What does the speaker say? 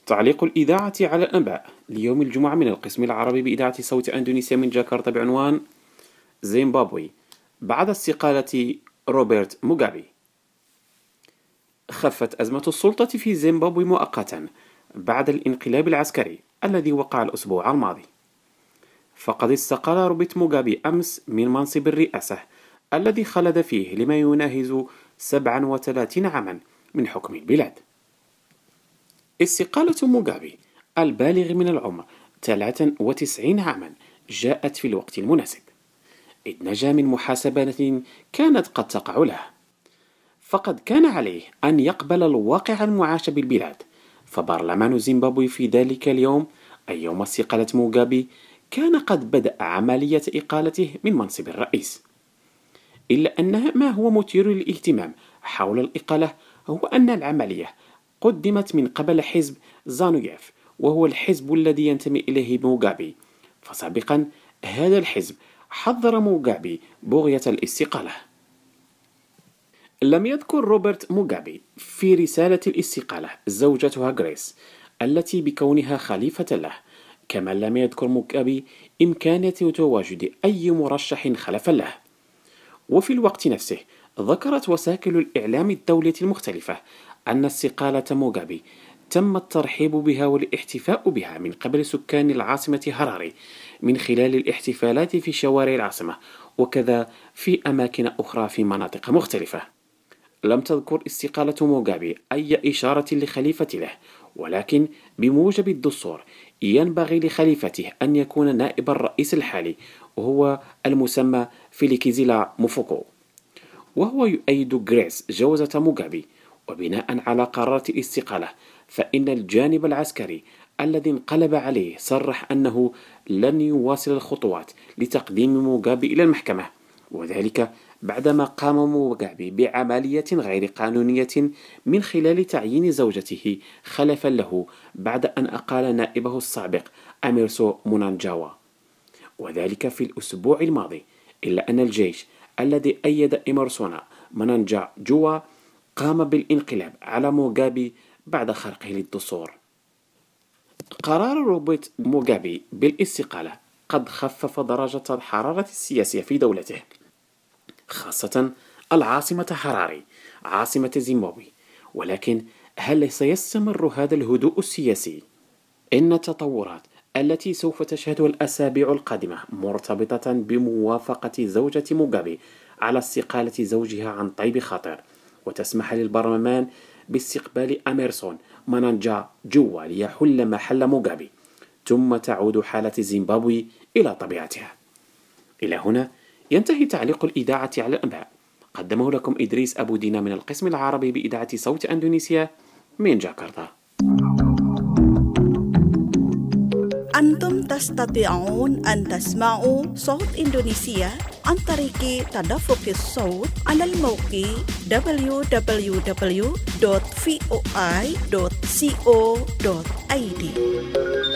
تعليق الإذاعة على الأنباء ليوم الجمعة من القسم العربي بإذاعة صوت أندونيسيا من جاكرتا بعنوان زيمبابوي بعد استقالة روبرت موغابي. خفت أزمة السلطة في زيمبابوي مؤقتا بعد الانقلاب العسكري الذي وقع الأسبوع الماضي، فقد استقال روبرت موغابي أمس من منصب الرئاسة الذي خلد فيه لما يناهز 37 عاما من حكم البلاد. استقالة موغابي البالغ من العمر 93 عاما جاءت في الوقت المناسب، إذ نجا من محاسبة كانت قد تقع له، فقد كان عليه أن يقبل الواقع المعاش بالبلاد. فبرلمان زيمبابوي في ذلك اليوم أي يوم استقالة موغابي كان قد بدأ عملية إقالته من منصب الرئيس، إلا أن ما هو مثير للاهتمام حول الإقالة هو أن العملية قدمت من قبل حزب زانويف، وهو الحزب الذي ينتمي إليه موغابي. فسابقا هذا الحزب حذر موغابي بغية الاستقالة. لم يذكر روبرت موغابي في رسالة الاستقالة زوجته غريس التي بكونها خليفة له، كما لم يذكر موغابي إمكانية تواجد أي مرشح خلفا له. وفي الوقت نفسه ذكرت وسائل الإعلام الدولية المختلفة أن استقالة موغابي تم الترحيب بها والاحتفاء بها من قبل سكان العاصمة هراري من خلال الاحتفالات في شوارع العاصمة، وكذا في أماكن أخرى في مناطق مختلفة. لم تذكر استقالة موغابي أي إشارة لخليفة له، ولكن بموجب الدستور ينبغي لخليفته أن يكون نائب الرئيس الحالي، وهو المسمى فيليكيزيلا موفوكو، وهو يؤيد غريس جوزة موغابي. وبناء على قرارات الاستقالة فإن الجانب العسكري الذي انقلب عليه صرح أنه لن يواصل الخطوات لتقديم موغابي إلى المحكمة، وذلك بعدما قام موغابي بعملية غير قانونية من خلال تعيين زوجته خلفا له بعد أن أقال نائبه السابق أميرسو مونانجاوا، وذلك في الأسبوع الماضي. إلا أن الجيش الذي أيد إمرسون مونانجاوا قام بالانقلاب على موغابي بعد خرقه للدستور. قرار روبرت موغابي بالاستقالة قد خفف درجة الحرارة السياسية في دولته، خاصة العاصمة هراري عاصمة زيمبابوي. ولكن هل سيستمر هذا الهدوء السياسي؟ إن التطورات التي سوف تشهدها الأسابيع القادمة مرتبطة بموافقة زوجة موغابي على استقالة زوجها عن طيب خاطر، وتسمح للبرلمان باستقبال أميرسون مونانجاوا ليحل محل موغابي، ثم تعود حالة زيمبابوي إلى طبيعتها. إلى هنا ينتهي تعليق الإذاعة على الأنباء، قدمه لكم إدريس أبو دينا من القسم العربي بإذاعة صوت أندونيسيا من جاكرتا. أنتم تستطيعون أن تسمعوا صوت إندونيسيا عن طريق تدفق الصوت على الموقع www.voi.co.id.